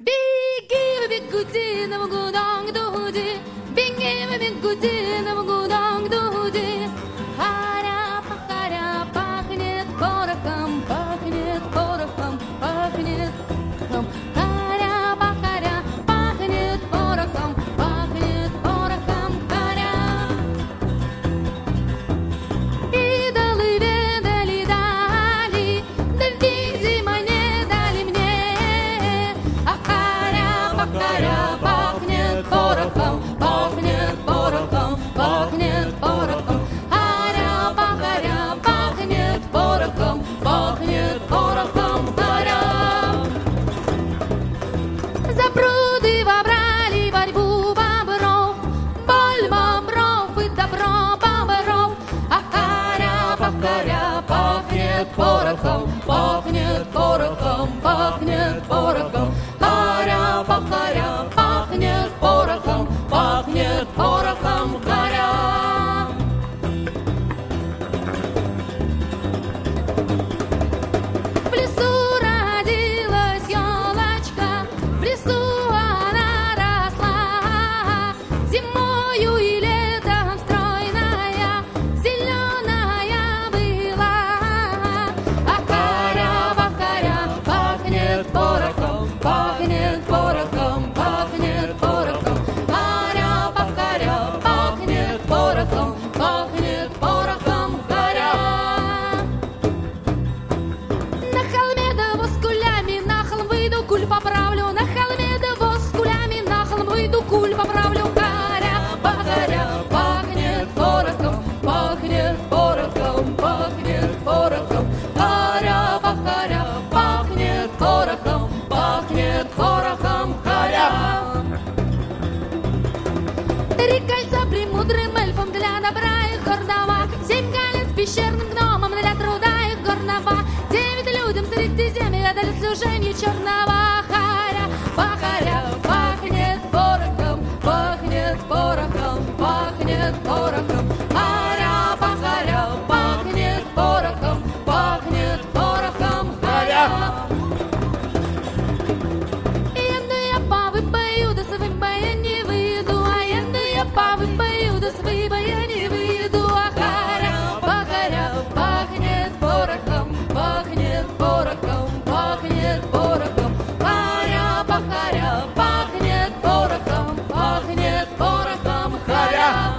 Беги, бегуди, на гудонг дуди, беги, бегуди, на гудонг дуди. Харя, пахнет порохом, пахнет порохом, пахнет порохом. Харя, пахнет порохом, пахнет порохом, харя. Идолы ведали, дали, да видимо не дали мне. А харя, пахнет порохом, пахнет порохом, пахнет порохом. Харя, пахнет порохом, пахнет порохом, харя. За пруды вобрали борьбу бобров, боль бобров и добро бобров. А харя, пахнет порохом, пахнет порохом, пахнет порохом. Харя, пахнет порохом, пахнет порохом, харя. В лесу родилась елочка, в лесу она росла. Зимою и летом стройная, зеленая была. А харя, пахнет порохом, пахнет порохом, пахнет порохом. Харя, пахнет порохом, пахнет порохом, харя. На холме да воскулями, на холм выйду, куль поправлю. На холме да воскулями, на холм выйду, куль поправлю. Харя, пахнет порохом, пахнет порохом, пахнет порохом. Харя, пахнет порохом, пахнет порохом, харя. Три кольца премудрым эльфам для добра и гордого, 7 колец пещерным гномам для труда и горного, 9 людям Средиземья для служения черного. Харя, пахнет порохом, пахнет порохом, пахнет порохом. Харя, пахнет порохом, пахнет порохом, харя. Еду я по выбою, да с выбоя не выйду. А еду я по выбою, да с выбоя не выйду. А харя, пахнет порохом, пахнет порохом, пахнет порохом. Харя, пахнет порохом, пахнет порохом, харя.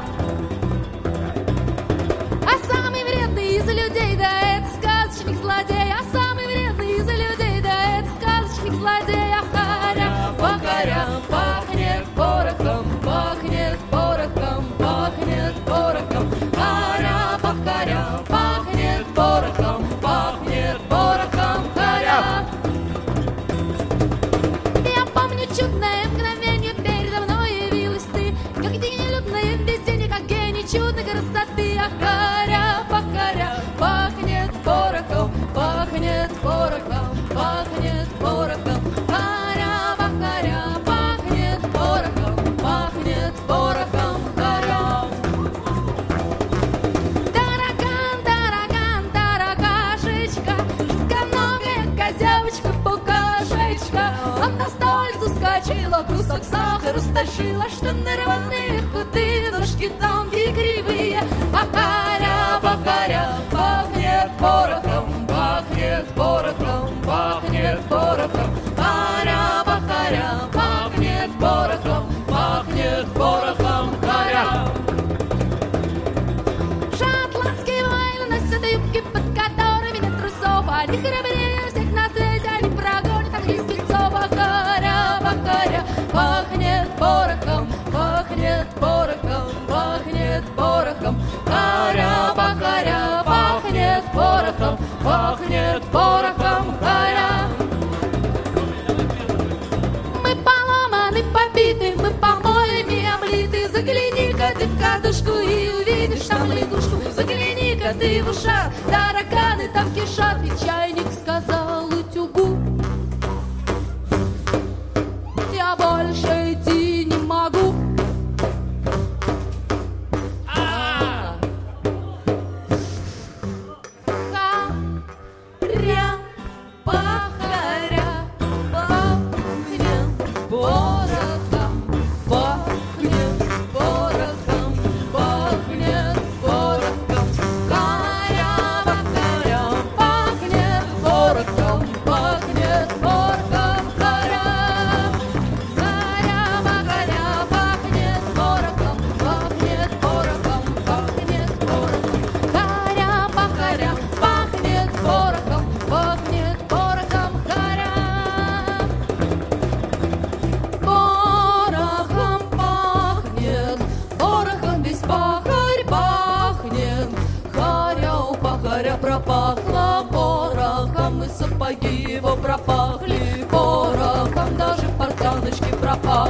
А самый вредный из людей, да это сказочник-злодей. А самый вредный из людей, да это сказочник-злодей. А харя, пахнет порохом, пахнет порохом, пахнет порохом. Харя, пахнет порохом, пахнет порохом, харя. Я помню чудное мгновение, передо мной явилась ты, как нелюбное видение, как гений чудной красоты. А харя, пахнет порохом, пахнет порохом, пахнет порохом. Харя, пахнет порохом, пахнет порохом, харя. Таракашечка, жутконогая козявочка, букашечка. Он на стольцу скочила, кусок сахара стащила, что нарваные худые ножки тонкие кривые. А харя, пахнет порохом, пахнет порохом, пахнет порохом. Харя, пахнет порохом, пахнет порохом, харя. Шотландские войны носят юбки, под которыми нет трусов. Они храбрее всех на свете, они прогонят английских цов. А харя, пахнет порохом, пахнет порохом, пахнет порохом. Харя, пахнет порохом, пахнет порохом, харя. Мы поломаны, побиты, мы помоями облиты. Загляни-ка ты в кадушку и увидишь там лягушку. Загляни-ка ты в ушах, тараканы там кишат. Ведь чайник сказал утюгу: я больше идти не могу. Харя, пахаря, пахнет пропал.